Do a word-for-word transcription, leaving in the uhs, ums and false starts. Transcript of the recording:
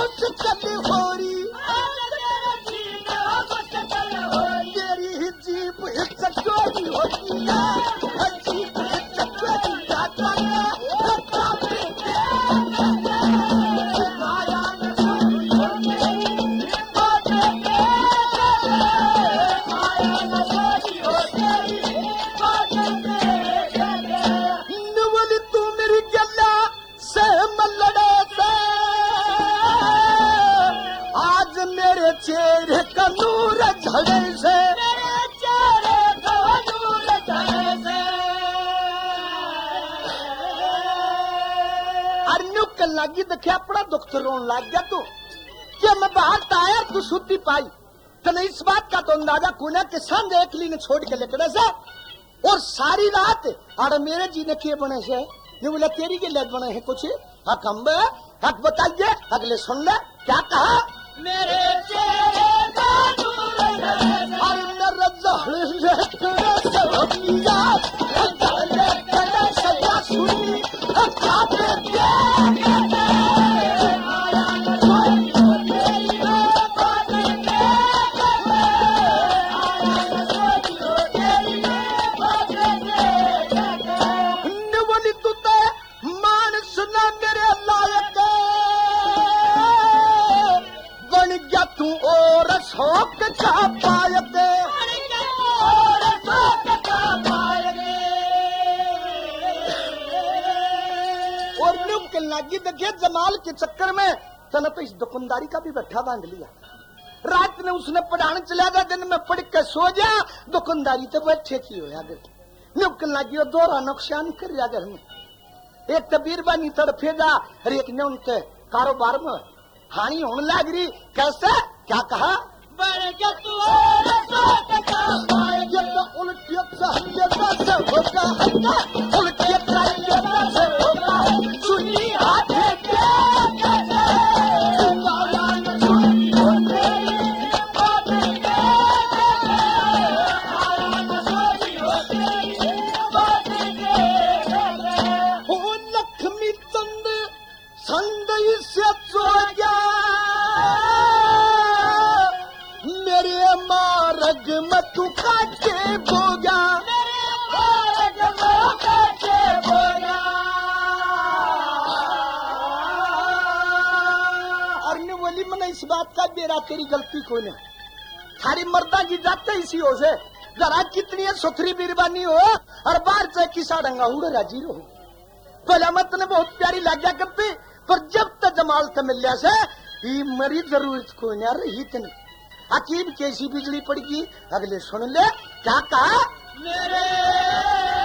कुछ चल होरी तेरी ही जीप चकोरी होती है जीप चकोरी जाता है बोली तू मेरी गला से मलड़े से आज मेरे चेहरे का नूर झड़े से मेरे चेहरे का नूर झड़े से अरन्यू के लगी देखे अपना दुख तो रोन लग गया तू कि मैं बाहर आया तू सुती पाई तो नहीं इस बात का तो अंदाजा कुना के संग एक ली ने छोड़ के लेकड़े से और सारी रात और मेरे जी ने किए बने से ये बोला तेरी के लिए बने हैं कुछ हक हम हक बताइए अगले सुन ले क्या कहा मेरे चेहरे का नूर और मेरा जहर से होतिया जले कले सजा सुनी खाते दे लागी देखे जमाल के चक्कर में तने तो इस दुकानदारी का भी बैठा बांध लिया रात में उसने पढ़ाने चला गया दिन में पढ़ के सो जा दुकानदारी तो बैठे की हो यार नुक लागी दोरा नुकसान कर जा घर में एक तबीर बानी तड़फे जा और एक ने उनके कारोबार में हानि होने लग रही कैसे क्या कहा सुनी हाथ लक्ष्मी चंद संदई से चोया मेरे मार्ग में तू काटे बोगा अरने बोली मैंने इस बात का बेरा तेरी गलती कोई नहीं थारी मर्दा की जाते इसी हो से जरा कितनी है सुथरी बीरबानी हो और बाहर से किसा रंगा उड़ राजी रहो पहला मत ने बहुत प्यारी लग गया करती पर जब तक जमाल त मिल से ये मरी जरूरत कोई नहीं रही इतनी अकीब कैसी बिजली पड़गी अगले सुन ले क्या कहा मेरे